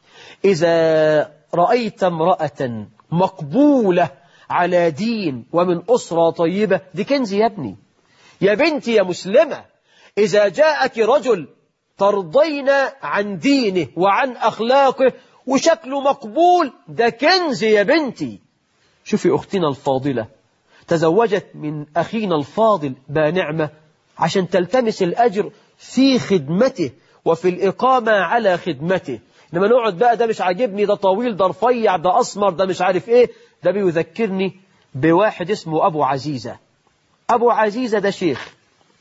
إذا رأيت امرأة مقبولة على دين ومن أسرة طيبة دي كنز يا ابني. يا بنتي يا مسلمة، إذا جاءك رجل ترضين عن دينه وعن أخلاقه وشكله مقبول ده كنز يا بنتي. شوفي أختنا الفاضلة تزوجت من أخينا الفاضل بانعمة عشان تلتمس الأجر في خدمته وفي الإقامة على خدمته. لما نقعد بقى ده مش عاجبني، ده طويل، ده رفيع، ده أسمر، ده مش عارف إيه، ده بيذكرني بواحد اسمه أبو عزيزة. أبو عزيزة ده شيخ،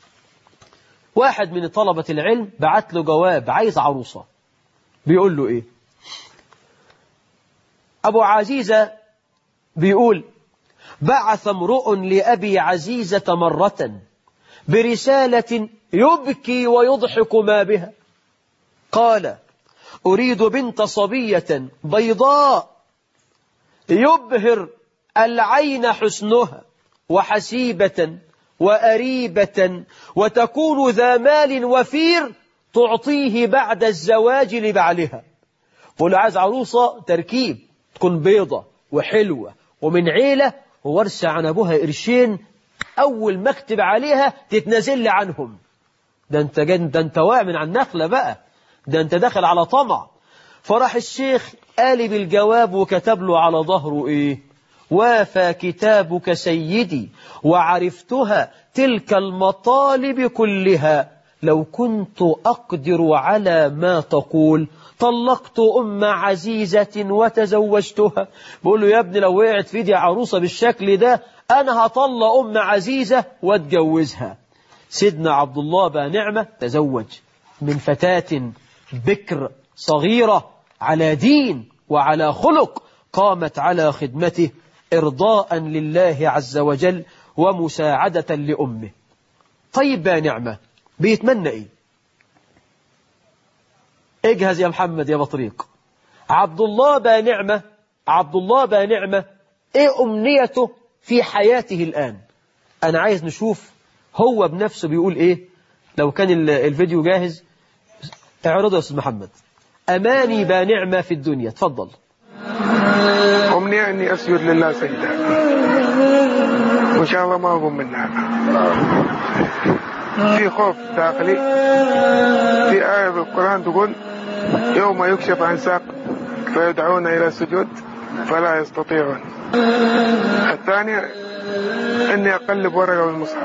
واحد من طلبة العلم بعت له جواب عايز عروسة، بيقول له إيه؟ أبو عزيزة بيقول بعث امرؤ لأبي عزيزة مرة برسالة يبكي ويضحك ما بها، قال أريد بنت صبية بيضاء يبهر العين حسنها وحسيبة وأريبة وتكون ذا مال وفير تعطيه بعد الزواج لبعلها. قل عايز عروسة تركيب تكون بيضة وحلوة ومن عيلة وورثة عن أبوها قرشين، أول ما اكتب عليها تتنازل عنهم. ده انت واقع من على النخلة بقى، ده انت داخل على طمع. فراح الشيخ قالب الجواب وكتب له على ظهره إيه؟ وافى كتابك سيدي وعرفتها تلك المطالب كلها، لو كنت أقدر على ما تقول طلقت أم عزيزة وتزوجتها. بقول له يا ابني لو وقعت في ايدي عروسة بالشكل ده أنا هطلق أم عزيزة واتجوزها. سيدنا عبد الله بانعمة تزوج من فتاة بكر صغيرة على دين وعلى خلق قامت على خدمته إرضاء لله عز وجل ومساعدة لأمه. طيب بانعمة بيتمنى إيه؟ اجهز يا محمد يا بطريق. عبد الله بانعمة ايه أمنيته في حياته الآن؟ أنا عايز نشوف هو بنفسه بيقول ايه. لو كان الفيديو جاهز اعرضه يا أستاذ محمد. أماني بانعمة في الدنيا، تفضل. أمنية أني أسجد لله سجدة وإن شاء الله ما أقوم منها. في خوف داخلي، في آية بالقرآن تقول يوم يكشف عن ساق فيدعون إلى السجود فلا يستطيعون. الثانية أني أقلب ورقة بالمصحف،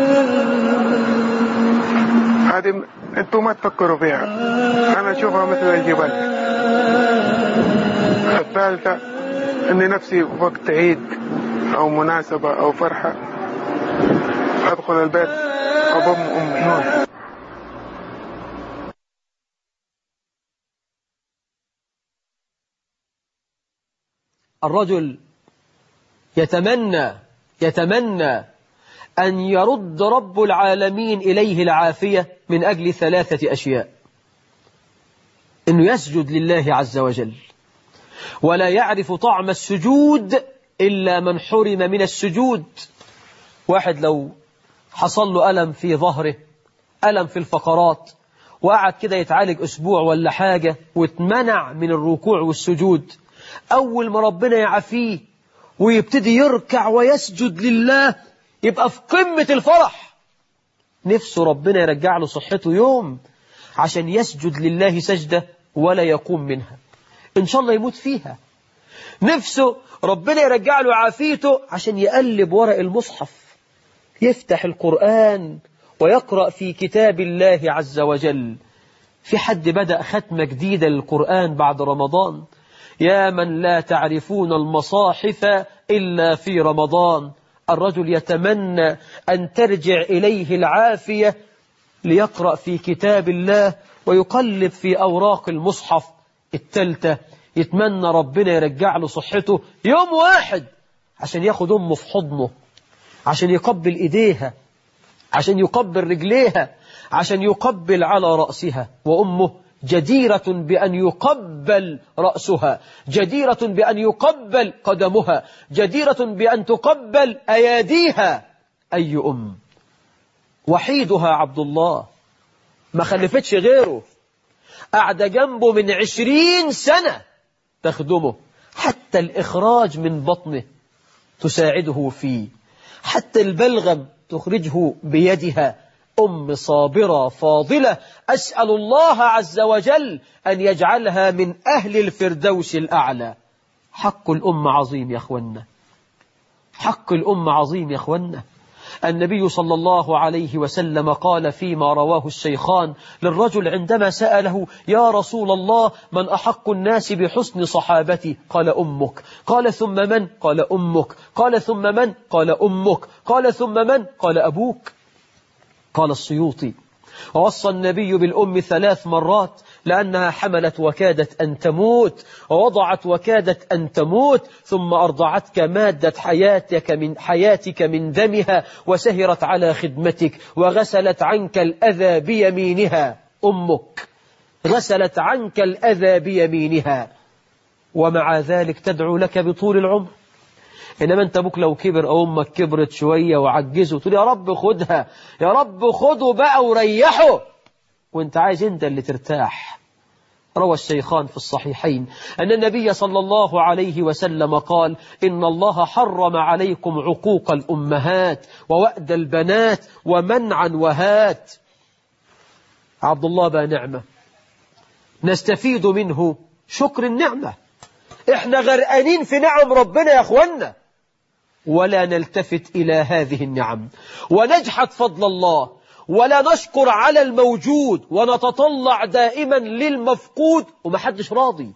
هذه أنتم ما تفكروا فيها، أنا أشوفها مثل الجبال. الثالثة أني نفسي وقت عيد أو مناسبة أو فرحة أدخل البيت أضم أمي. الرجل يتمنى أن يرد رب العالمين إليه العافية من أجل 3 أشياء: إنه يسجد لله عز وجل، ولا يعرف طعم السجود إلا من حرم من السجود. واحد لو حصل له ألم في ظهره، ألم في الفقرات، وقعد كده يتعالج أسبوع ولا حاجة واتمنع من الركوع والسجود، أول ما ربنا يعافيه ويبتدي يركع ويسجد لله يبقى في قمة الفرح، نفسه ربنا يرجع له صحته يوم عشان يسجد لله سجدة ولا يقوم منها، إن شاء الله يموت فيها. نفسه ربنا يرجع له عافيته عشان يقلب ورق المصحف، يفتح القرآن ويقرأ في كتاب الله عز وجل. في حد بدأ ختمة جديدة للقرآن بعد رمضان؟ يا من لا تعرفون المصاحف إلا في رمضان. الرجل يتمنى أن ترجع إليه العافية ليقرأ في كتاب الله ويقلب في أوراق المصحف التالتة، يتمنى ربنا يرجع له صحته يوم واحد عشان ياخد أمه في حضنه، عشان يقبل إيديها، عشان يقبل رجليها، عشان يقبل على رأسها. وأمه جديرة بأن يقبل رأسها، جديرة بأن يقبل قدمها، جديرة بأن تقبل أياديها. أي أم؟ وحيدها عبد الله، ما خلفتش غيره، قعد جنبه من 20 سنة تخدمه، حتى الإخراج من بطنه تساعده فيه، حتى البلغم تخرجه بيدها. أم صابرة فاضلة، أسأل الله عز وجل أن يجعلها من أهل الفردوس الأعلى. حق الأم عظيم يا أخوانا، حق الأم عظيم يا أخوانا. النبي صلى الله عليه وسلم قال فيما رواه الشيخان للرجل عندما سأله: يا رسول الله، من أحق الناس بحسن صحابتي؟ قال: أمك. قال: ثم من؟ قال: أمك. قال: ثم من؟ قال: أمك. قال: ثم من؟ قال: أبوك. قال السيوطي: ووصى النبي بالأم 3 مرات لأنها حملت وكادت أن تموت، ووضعت وكادت أن تموت، ثم أرضعتك مادة حياتك من دمها، وسهرت على خدمتك، وغسلت عنك الأذى بيمينها. أمك غسلت عنك الأذى بيمينها، ومع ذلك تدعو لك بطول العمر. إنما أنت أبوك لو كبر أو أمك كبرت شوية وعجزوا تقول: يا رب خدها، يا رب خده بقى وريحه، وانت عايز انت اللي ترتاح. روى الشيخان في الصحيحين أن النبي صلى الله عليه وسلم قال: إن الله حرم عليكم عقوق الأمهات ووأد البنات ومنعا وهات. عبد الله بقى نعمة نستفيد منه شكر النعمة. احنا غرقانين في نعم ربنا يا أخوانا، ولا نلتفت إلى هذه النعم، ونجحد فضل الله، ولا نشكر على الموجود، ونتطلع دائما للمفقود، ومحدش راضي،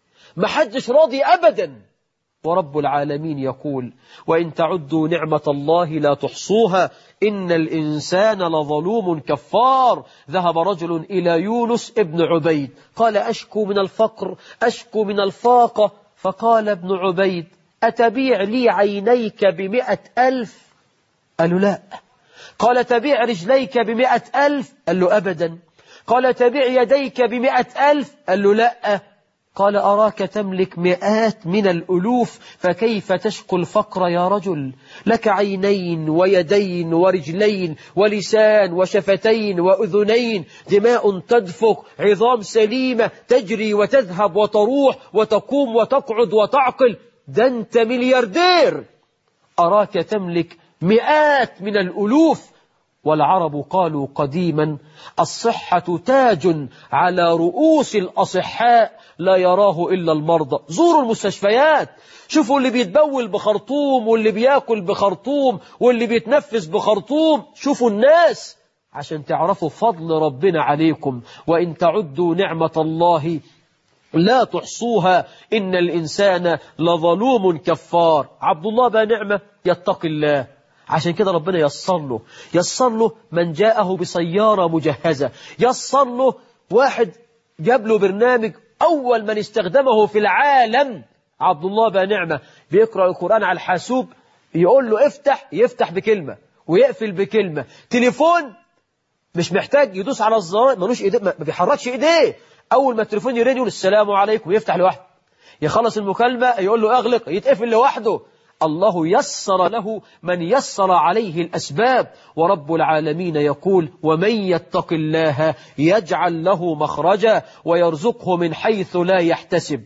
محدش راضي أبدا. ورب العالمين يقول: وإن تعدوا نعمة الله لا تحصوها إن الإنسان لظلوم كفار. ذهب رجل إلى يونس ابن عبيد قال: أشكو من الفقر، أشكو من الفاقة. فقال ابن عبيد: أتبيع لي عينيك ب100,000؟ قال له: لا. قال: تبيع رجليك ب100,000؟ قال له: أبدا. قال: تبيع يديك ب100,000؟ قال له: لا. قال: أراك تملك 100 من الألوف، فكيف تشكو الفقر يا رجل؟ لك عينين ويدين ورجلين ولسان وشفتين وأذنين، دماء تدفق، عظام سليمة تجري وتذهب وتروح وتقوم وتقعد وتعقل، ده أنت ملياردير. أراك تملك 100 من الألوف. والعرب قالوا قديما: الصحة تاج على رؤوس الأصحاء لا يراه إلا المرضى. زوروا المستشفيات، شوفوا اللي بيتبول بخرطوم واللي بياكل بخرطوم واللي بيتنفس بخرطوم، شوفوا الناس عشان تعرفوا فضل ربنا عليكم. وإن تعدوا نعمة الله لا تحصوها إن الإنسان لظلوم كفار. عبد الله بقى نعمة يتقي الله، عشان كده ربنا يسر له من جاءه بسيارة مجهزة، يسر له واحد جاب له برنامج أول من استخدمه في العالم. عبد الله بقى نعمة بيقرأ القرآن على الحاسوب، يقول له افتح، يفتح بكلمة ويقفل بكلمة. تليفون مش محتاج يدوس على الزرار، ملوش ايديه، ما بيحركش ايديه، أول ما التليفون يرن يقول السلام عليكم، يفتح لوحده. يخلص المكالمة يقول له أغلق، يتقفل لوحده. الله يسر له من يسر عليه الأسباب. ورب العالمين يقول: ومن يتق الله يجعل له مخرجا ويرزقه من حيث لا يحتسب.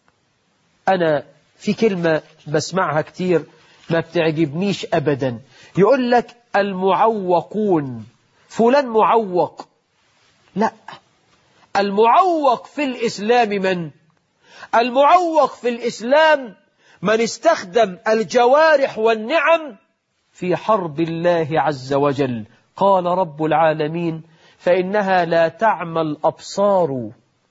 أنا في كلمة بسمعها كتير ما بتعجبنيش أبدا، يقول لك المعوقون، فلان معوق. لا، المعوق في الإسلام من؟ المعوق في الإسلام من استخدم الجوارح والنعم في حرب الله عز وجل. قال رب العالمين: فإنها لا تعمى الأبصار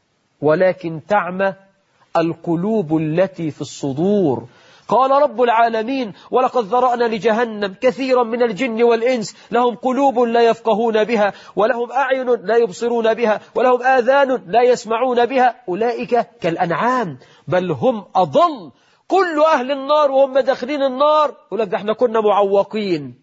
ولكن تعمى القلوب التي في الصدور. قال رب العالمين: ولقد ذرأنا لجهنم كثيرا من الجن والإنس لهم قلوب لا يفقهون بها ولهم أعين لا يبصرون بها ولهم آذان لا يسمعون بها أولئك كالأنعام بل هم أضل. كل أهل النار وهم داخلين النار يقول لك: ده احنا كنا معوقين.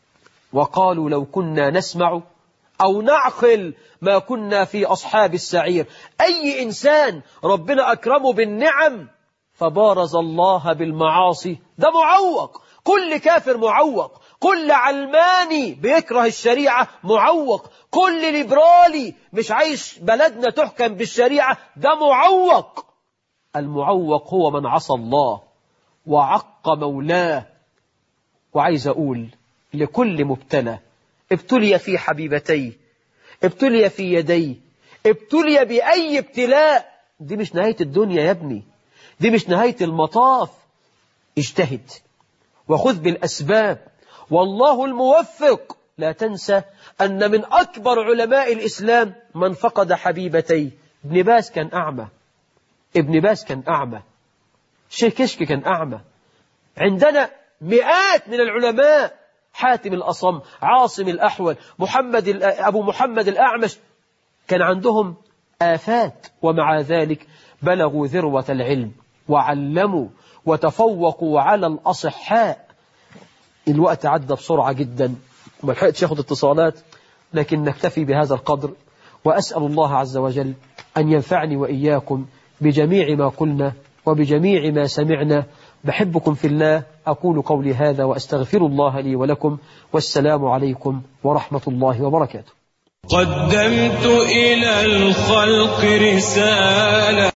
وقالوا: لو كنا نسمع أو نعقل ما كنا في أصحاب السعير. أي إنسان ربنا أكرمه بالنعم فبارز الله بالمعاصي ده معوق. كل كافر معوق، كل علماني بيكره الشريعة معوق، كل ليبرالي مش عايش بلدنا تحكم بالشريعة ده معوق. المعوق هو من عصى الله وعق مولاه. وعايز أقول لكل مبتلى ابتلي في حبيبتيه، ابتلي في يديه، ابتلي بأي ابتلاء، دي مش نهاية الدنيا يا ابني، دي مش نهاية المطاف. اجتهد وخذ بالأسباب والله الموفق. لا تنسى أن من أكبر علماء الإسلام من فقد حبيبتيه. ابن باز كان أعمى، ابن باز كان أعمى، الشيخ كشك كان أعمى. عندنا مئات من العلماء، حاتم الأصم، عاصم الأحول، أبو محمد الأعمش، كان عندهم آفات ومع ذلك بلغوا ذروة العلم وعلموا وتفوقوا على الأصحاء. الوقت عدى بسرعة جدا وما لحقتش أخذ اتصالات، لكن نكتفي بهذا القدر. وأسأل الله عز وجل أن ينفعني وإياكم بجميع ما قلنا وبجميع ما سمعنا. بحبكم في الله. أقول قولي هذا وأستغفر الله لي ولكم، والسلام عليكم ورحمة الله وبركاته. قدمت إلى الخلق رسالة